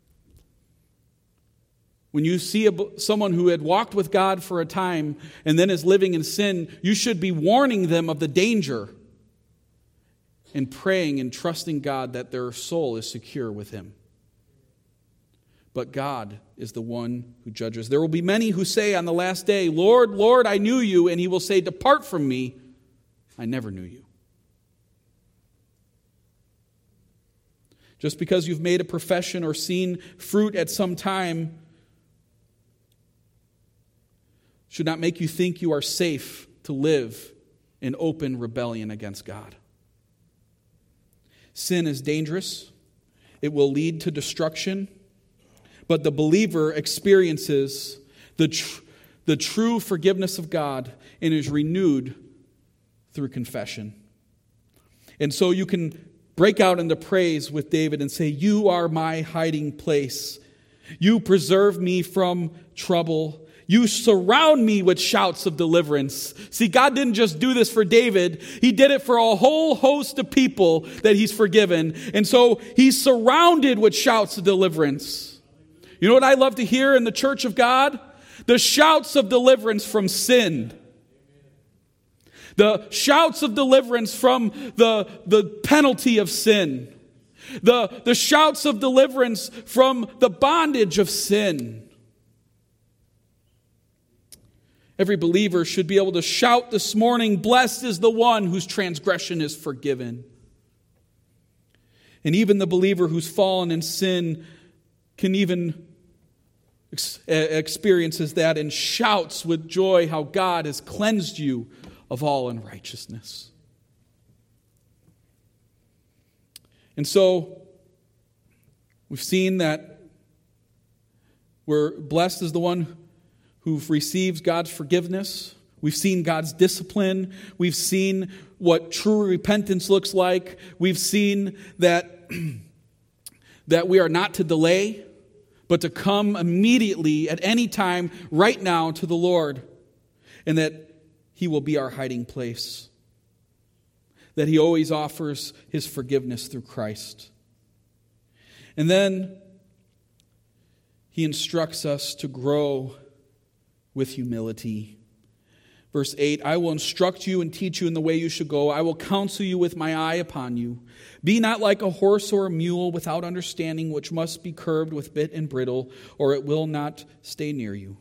When you see a, someone who had walked with God for a time and then is living in sin, you should be warning them of the danger and praying and trusting God that their soul is secure with Him. But God is the one who judges. There will be many who say on the last day, "Lord, Lord, I knew you," and He will say, "Depart from me, I never knew you." Just because you've made a profession or seen fruit at some time should not make you think you are safe to live in open rebellion against God. Sin is dangerous. It will lead to destruction. But the believer experiences the, tr- the true forgiveness of God and is renewed through confession. And so you can break out into praise with David and say, "You are my hiding place. You preserve me from trouble. You surround me with shouts of deliverance." See, God didn't just do this for David. He did it for a whole host of people that He's forgiven. And so He's surrounded with shouts of deliverance. You know what I love to hear in the church of God? The shouts of deliverance from sin. The shouts of deliverance from the, the penalty of sin. The, the shouts of deliverance from the bondage of sin. Every believer should be able to shout this morning, "Blessed is the one whose transgression is forgiven." And even the believer who's fallen in sin can even ex- experiences that and shouts with joy how God has cleansed you of all unrighteousness. And so we've seen that we're blessed as the one who receives God's forgiveness. We've seen God's discipline. We've seen what true repentance looks like. We've seen that, that we are not to delay, but to come immediately at any time right now to the Lord, and that He will be our hiding place, that He always offers His forgiveness through Christ. And then He instructs us to grow with humility. Verse eight, "I will instruct you and teach you in the way you should go. I will counsel you with my eye upon you. Be not like a horse or a mule without understanding, which must be curbed with bit and bridle, or it will not stay near you."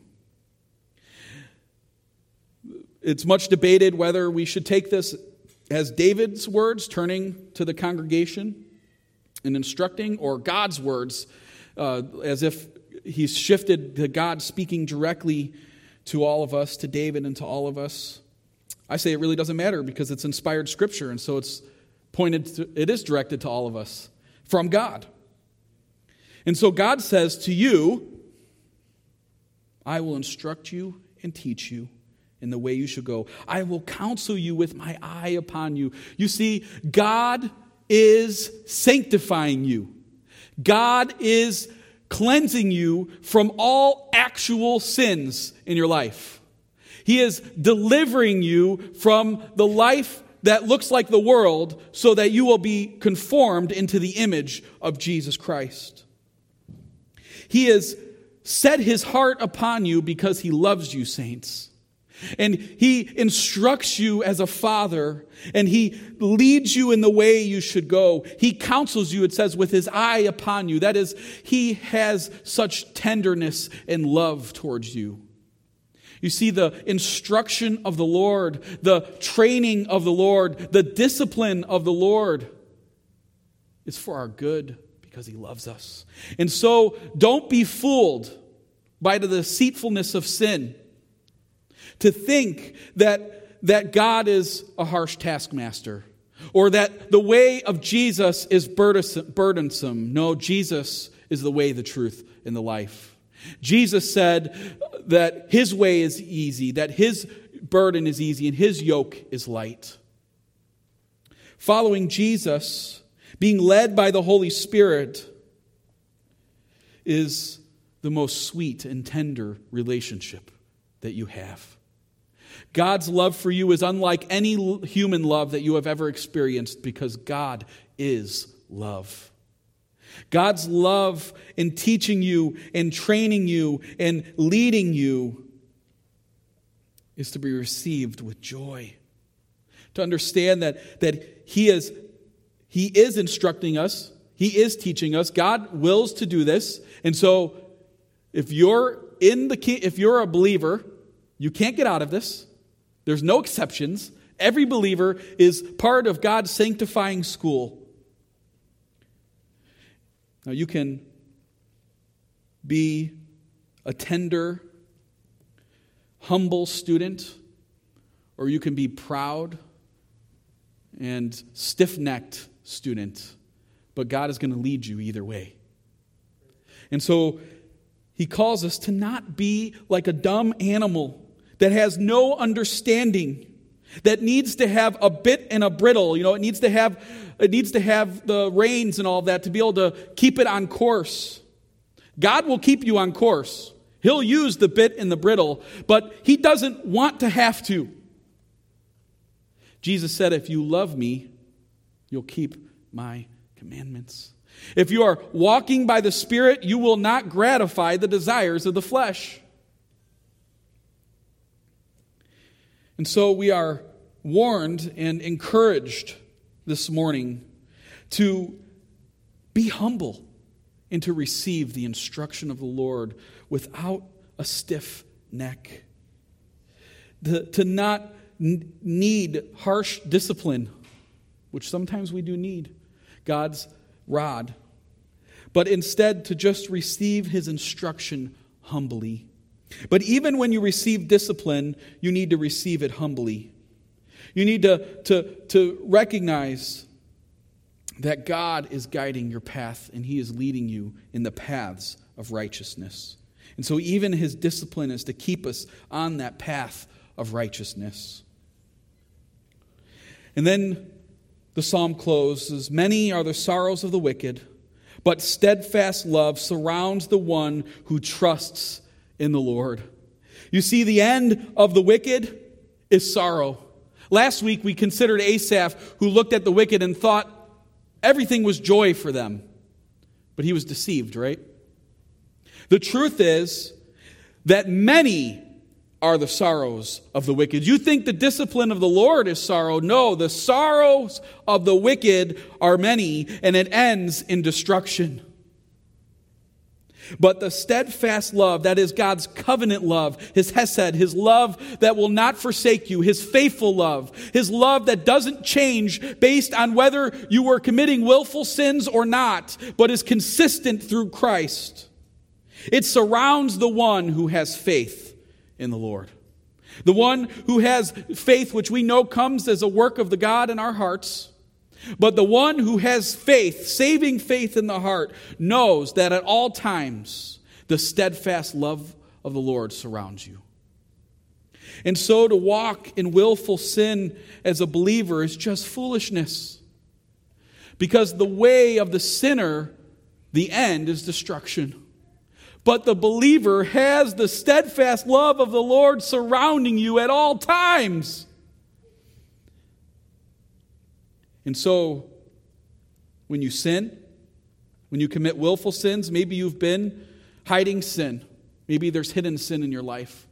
It's much debated whether we should take this as David's words, turning to the congregation and instructing, or God's words, uh, as if he's shifted to God speaking directly to all of us, to David and to all of us. I say it really doesn't matter because it's inspired Scripture, and so it's pointed to, it is directed to all of us from God. And so God says to you, I will instruct you and teach you in the way you should go. I will counsel you with my eye upon you. You see, God is sanctifying you. God is cleansing you from all actual sins in your life. He is delivering you from the life that looks like the world so that you will be conformed into the image of Jesus Christ. He has set his heart upon you because he loves you, saints. And he instructs you as a father, and he leads you in the way you should go. He counsels you, it says, with his eye upon you. That is, he has such tenderness and love towards you. You see, the instruction of the Lord, the training of the Lord, the discipline of the Lord is for our good because he loves us. And so don't be fooled by the deceitfulness of sin to think that, that God is a harsh taskmaster or that the way of Jesus is burdensome. No, Jesus is the way, the truth, and the life. Jesus said that his way is easy, that his burden is easy, and his yoke is light. Following Jesus, being led by the Holy Spirit, is the most sweet and tender relationship that you have. God's love for you is unlike any human love that you have ever experienced because God is love. God's love in teaching you and training you and leading you is to be received with joy. To understand that, that he is, he is instructing us. He is teaching us. God wills to do this. And so if you're in the if you're a believer, you can't get out of this. There's no exceptions. Every believer is part of God's sanctifying school. Now you can be a tender, humble student, or you can be proud and stiff-necked student. But God is going to lead you either way. And so he calls us to not be like a dumb animal that has no understanding, that needs to have a bit and a bridle. You know, it needs to have it needs to have the reins and all that to be able to keep it on course. God will keep you on course. He'll use the bit and the bridle, but he doesn't want to have to. Jesus said, if you love me, you'll keep my commandments. If you are walking by the Spirit, you will not gratify the desires of the flesh. And so we are warned and encouraged this morning to be humble and to receive the instruction of the Lord without a stiff neck. To, to not n- need harsh discipline, which sometimes we do need, God's rod, but instead to just receive his instruction humbly. But even when you receive discipline, you need to receive it humbly. You need to, to, to recognize that God is guiding your path and he is leading you in the paths of righteousness. And so even his discipline is to keep us on that path of righteousness. And then the psalm closes, many are the sorrows of the wicked, but steadfast love surrounds the one who trusts in the Lord. You see, the end of the wicked is sorrow. Last week we considered Asaph, who looked at the wicked and thought everything was joy for them. But he was deceived, right? The truth is that many are the sorrows of the wicked. You think the discipline of the Lord is sorrow. No, the sorrows of the wicked are many, and it ends in destruction. But the steadfast love, that is God's covenant love, his hesed, his love that will not forsake you, his faithful love, his love that doesn't change based on whether you were committing willful sins or not, but is consistent through Christ. It surrounds the one who has faith in the Lord. The one who has faith, which we know comes as a work of the God in our hearts. But the one who has faith, saving faith in the heart, knows that at all times the steadfast love of the Lord surrounds you. And so to walk in willful sin as a believer is just foolishness. Because the way of the sinner, the end is destruction. But the believer has the steadfast love of the Lord surrounding you at all times. And so, when you sin, when you commit willful sins, maybe you've been hiding sin. Maybe there's hidden sin in your life.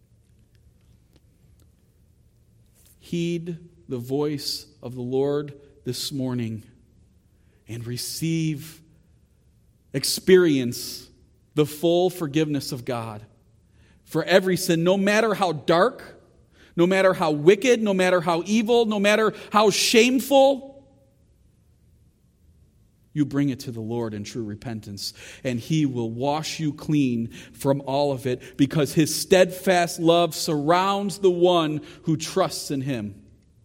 Heed the voice of the Lord this morning and receive, experience the full forgiveness of God for every sin, no matter how dark, no matter how wicked, no matter how evil, no matter how shameful. You bring it to the Lord in true repentance, and He will wash you clean from all of it, because His steadfast love surrounds the one who trusts in Him.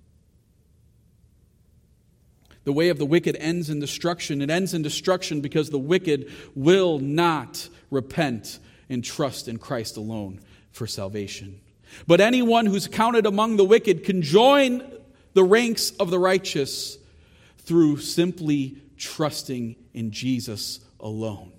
The way of the wicked ends in destruction. It ends in destruction because the wicked will not repent and trust in Christ alone for salvation. But anyone who's counted among the wicked can join the ranks of the righteous through simply trusting in Jesus alone.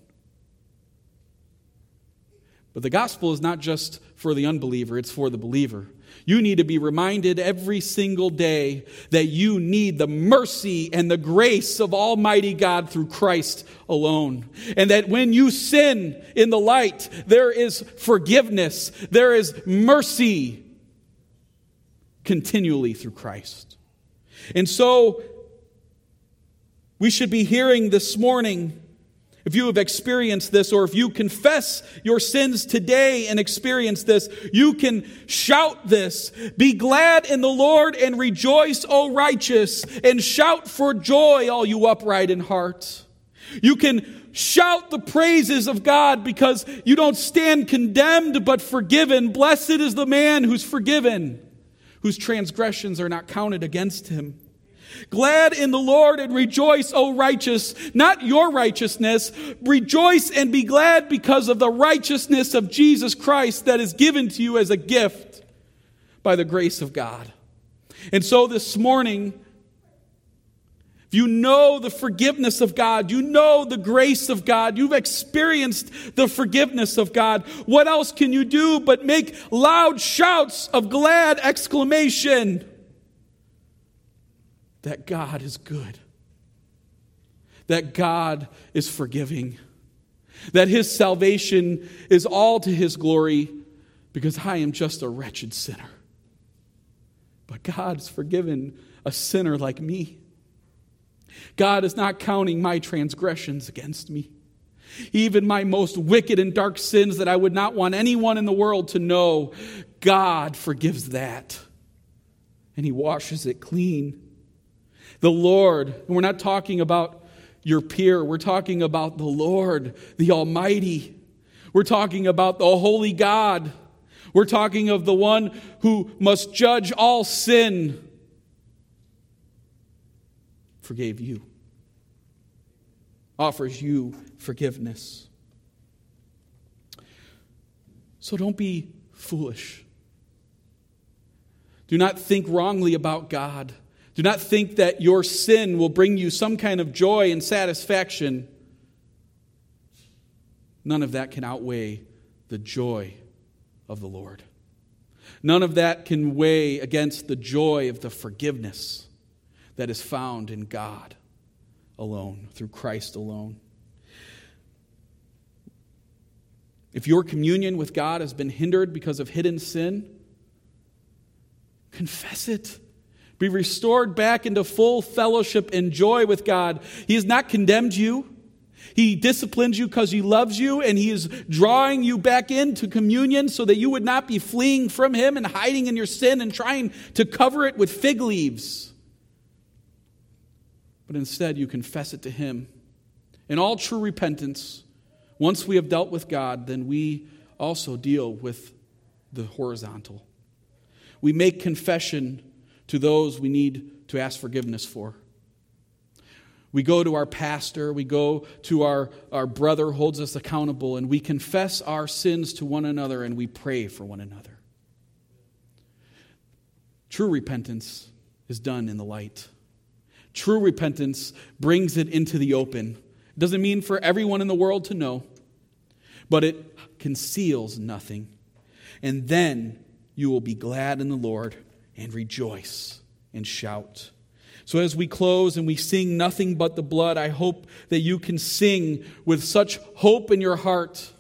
But the gospel is not just for the unbeliever, it's for the believer. You need to be reminded every single day that you need the mercy and the grace of Almighty God through Christ alone. And that when you sin in the light, there is forgiveness, there is mercy continually through Christ. And so, we should be hearing this morning, if you have experienced this, or if you confess your sins today and experience this, you can shout this: "Be glad in the Lord and rejoice, O righteous, and shout for joy, all you upright in heart." You can shout the praises of God because you don't stand condemned but forgiven. Blessed is the man who's forgiven, whose transgressions are not counted against him. Glad in the Lord and rejoice, O righteous, not your righteousness. Rejoice and be glad because of the righteousness of Jesus Christ that is given to you as a gift by the grace of God. And so this morning, if you know the forgiveness of God, you know the grace of God, you've experienced the forgiveness of God, what else can you do but make loud shouts of glad exclamation that God is good, that God is forgiving, that His salvation is all to His glory, because I am just a wretched sinner. But God's forgiven a sinner like me. God is not counting my transgressions against me. Even my most wicked and dark sins that I would not want anyone in the world to know, God forgives that. And He washes it clean. The Lord, and we're not talking about your peer, we're talking about the Lord, the Almighty. We're talking about the Holy God. We're talking of the one who must judge all sin. Forgave you. Offers you forgiveness. So don't be foolish. Do not think wrongly about God. Do not think that your sin will bring you some kind of joy and satisfaction. None of that can outweigh the joy of the Lord. None of that can weigh against the joy of the forgiveness that is found in God alone, through Christ alone. If your communion with God has been hindered because of hidden sin, confess it. Be restored back into full fellowship and joy with God. He has not condemned you. He disciplines you because He loves you, and He is drawing you back into communion so that you would not be fleeing from Him and hiding in your sin and trying to cover it with fig leaves. But instead, you confess it to Him in all true repentance once we have dealt with God, then we also deal with the horizontal. We make confession to those we need to ask forgiveness for. We go to our pastor, we go to our, our brother who holds us accountable, and we confess our sins to one another, and we pray for one another. True repentance is done in the light. True repentance brings it into the open. It doesn't mean for everyone in the world to know, but it conceals nothing. And then you will be glad in the Lord and rejoice and shout. So as we close and we sing Nothing But the Blood, I hope that you can sing with such hope in your heart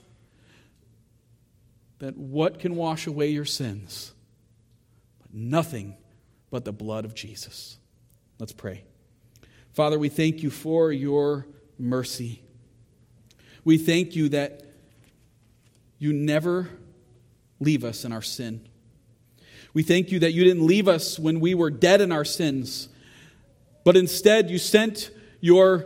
that what can wash away your sins? But nothing but the blood of Jesus. Let's pray. Father, we thank you for your mercy. We thank you that you never leave us in our sin. We thank you that you didn't leave us when we were dead in our sins, but instead you sent your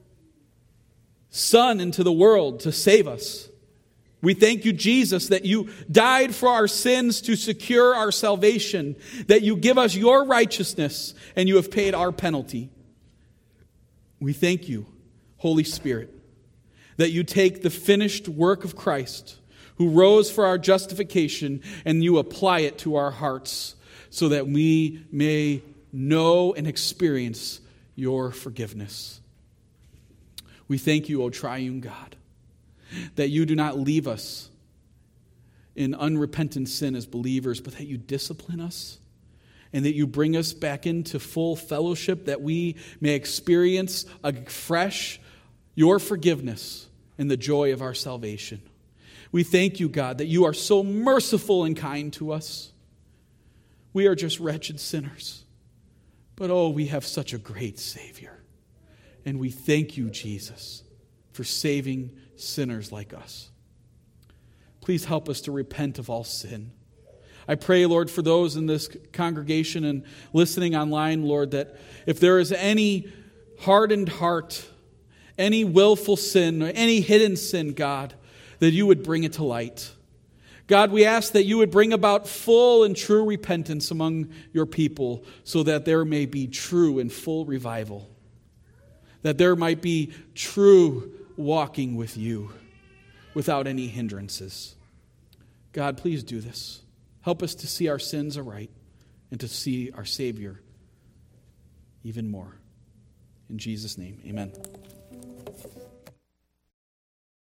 Son into the world to save us. We thank you, Jesus, that you died for our sins to secure our salvation, that you give us your righteousness and you have paid our penalty. We thank you, Holy Spirit, that you take the finished work of Christ, who rose for our justification, and you apply it to our hearts so that we may know and experience your forgiveness. We thank you, O triune God, that you do not leave us in unrepentant sin as believers, but that you discipline us and that you bring us back into full fellowship, that we may experience afresh your forgiveness and the joy of our salvation. We thank you, God, that you are so merciful and kind to us. We are just wretched sinners. But oh, we have such a great Savior. And we thank you, Jesus, for saving sinners like us. Please help us to repent of all sin. I pray, Lord, for those in this congregation and listening online, Lord, that if there is any hardened heart, any willful sin, or any hidden sin, God, that you would bring it to light. God, we ask that you would bring about full and true repentance among your people so that there may be true and full revival. That there might be true walking with you without any hindrances. God, please do this. Help us to see our sins aright and to see our Savior even more. In Jesus' name, amen.